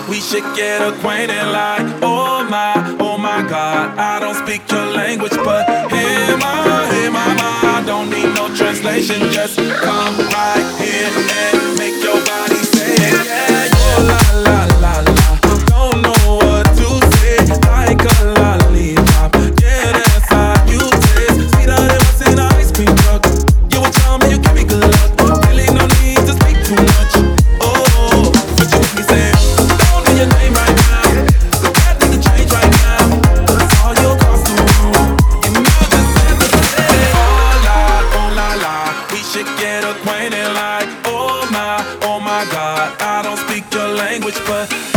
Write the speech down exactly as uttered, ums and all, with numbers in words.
we should get acquainted like, oh my, oh my God. I don't speak your language, but hey my, hey my, my. I don't need no translation, just come right here and make your body say it, yeah, yeah. Oh la la la la, don't know what to say, like a lollipop, yeah, that's how you taste, sweeter than what's in an ice cream truck. You a charm and you give me good luck, really no need to speak too much. Oh, but you make me say, don't do your name right now, that need to change right now. I saw you across the room, and you just said the same. Oh la, oh la la, we should get acquainted like, oh my, oh my God. I don't speak your language, but